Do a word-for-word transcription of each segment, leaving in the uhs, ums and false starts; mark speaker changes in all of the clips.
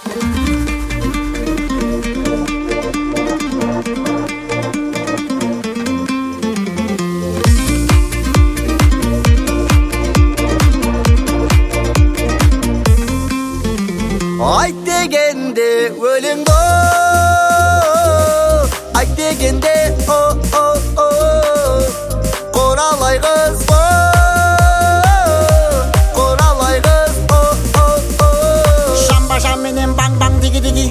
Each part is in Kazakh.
Speaker 1: Ayt degende өлеңді, ayt degende o o o Qoralay qız o, qoralay qız o o o
Speaker 2: Şamba şam menen bang bang digi digi.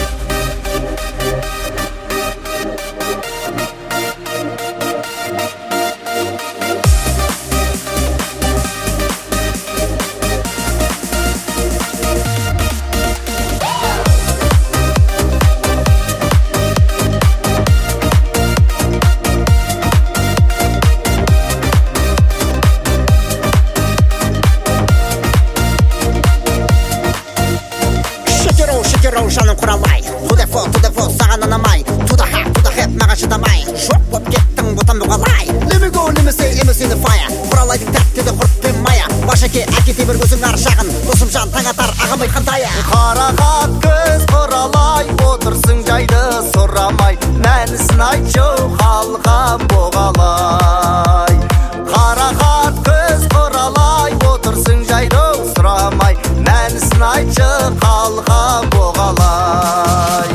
Speaker 2: Шекерау жаным құралай, тудефо, тудефо, саған анамай, тудаха, тудахет, маған шыдамай, жоқ боп кеттің бұтан бұғалай. Let me go, let me say, let me see the fire. Құралайды тәттеді құрт пен мая, башеке әкете бір көзің аршағын, досым жан таң атар, ағам айтқан тая.
Speaker 1: Қарақат көз құралай, отырсың жайды сұрамай, мәнісін айтшы қалған бұғалай. Қарақат көз құралай, отырсың жайды сұрамай, мәнісін айтшы қалған бұғалай.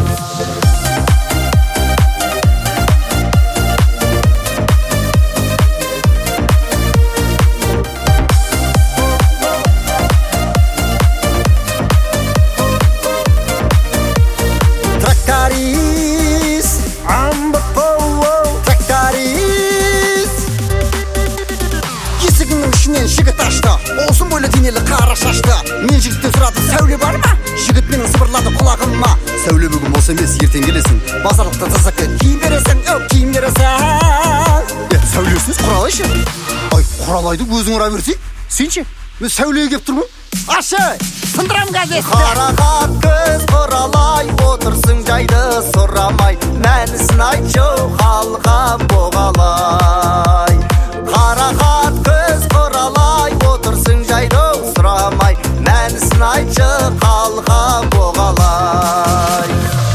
Speaker 1: Тракторист, амбы-боу, тракторист.
Speaker 2: Есігінің ішінен жігіт ашты, олсын бойлы денелі қара шашты. Мен жігіттен сұрадым, сәуле бар ма? Жігіт менің сыбырлады құлағыма.
Speaker 1: Сәуле бүгін болса емес, ертең келесің.
Speaker 2: Базарлықта тазакі киім бересің, өп киім бересің.
Speaker 1: Е, сәулесіңіз құралай ше? Ай, құралайды өзің ұра берсей, сен ше? Мен сәулеге кеп тұрмын.
Speaker 2: Ашы, сындырам газетті.
Speaker 1: Қарақат көз құралай, отырсың жайды сұрамай, мәнісін айтшы қалған бұғалай. Қарақат көз құралай, отырсың жайды сұрамай, мәнісін айтшы қалған бұғалай.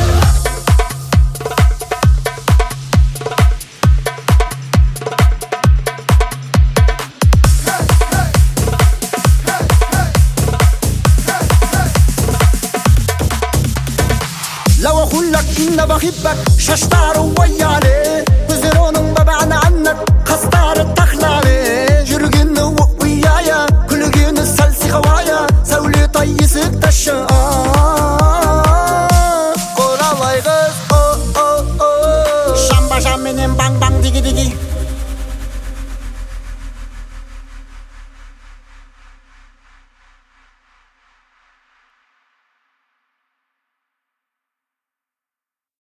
Speaker 2: لو أقول لك إن بحبك ششتار ويالي وزرون ببعنا عنك